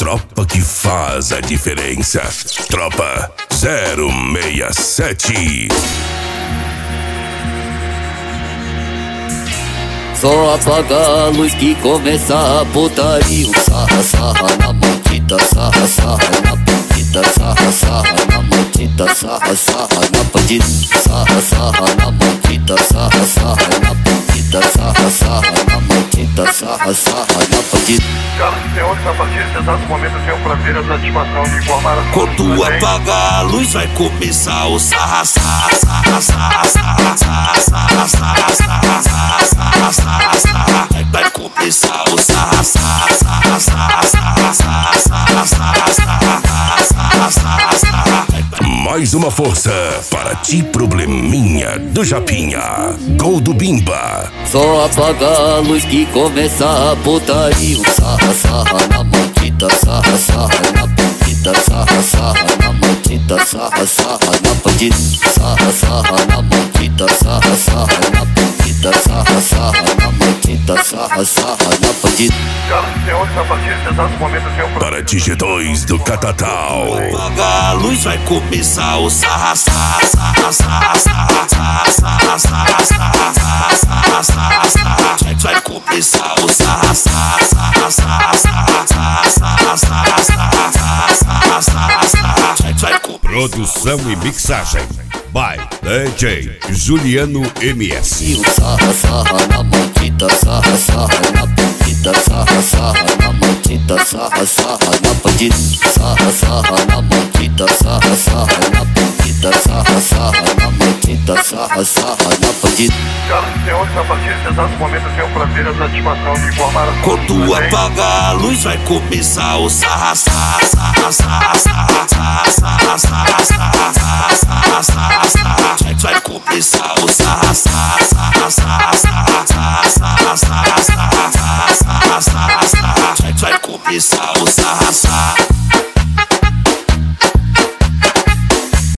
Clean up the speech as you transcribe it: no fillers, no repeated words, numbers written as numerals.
tropa que faz a diferença. Tropa 067. Só apagar a luz que começa a putaria. Sarra, sarra na maldita, sarra, sarra na bandida, sarra, sarra na maldita, sarra, sarra na bandida, sarra, sarra na maldita, sarra, sarra na bandida, sarra, sarra na maldita, sarra, sarra na bandida. Senhoras e senhores, a partir desse exato momento eu tenho o prazer e a satisfação de informar a quando apagar a luz vai começar o sarra, sarra, sarra, sarra, sarra, sarra, sarra, sarra, sarra, sarra, sarra, sarra. Vai começar o sarra, sarra, sarra, sarra, sarra, sarra, sarra, sarra, sarra, sarra, sarra. Mais uma força para ti, probleminha do Japinha. Gol do Bimba. Só apagar a luz que começa a putaria. Sarra, sarra na maldita, sarra, sarra na bandida, sarra, sarra na maldita, sarra, sarra na bandida, sarra, sarra na maldita, sarra, sarra na bandida, sarra, sarra na maldita, sarra, sarra na bandida. Senhoras e senhores, a partir desse exato momento eu tenho o prazer. Para ti, G2 do Catatal. Apagar a luz vai começar o sarra, sarra, sarra, sarra, sarra, sarra, sarra, sarra, sarra, sarra, sarra, sarra. Vai começar o sarra, sarra, sarra, sarra, sarra, sarra, sarra, sarra, sarra, sarra, sarra, sarra. Produção e mixagem by DJ Juliano MS. Sarra, sarra na maldita, sarra, sarra na bandida, sarra, sarra na maldita, sarra, sarra na bandida, sarra, sarra na maldita, sarra, sarra na bandida, sarra, sarra na maldita, sarra, sarra na bandida. Senhoras e senhores, a partir desse exato momento eu tenho o prazer e a satisfação de informar a quando apagar a luz vai começar o sarra, sarra, sarra, sarra, sarra, sarra, sarra, sarra, sarra, sarra, sarra, sarra. Vai começar o sarra, sarra, sarra, sarra, sarra, sarra, sarra, sarra, sarra, sarra, sarra, sarra. Vai começar o sarra, sarra.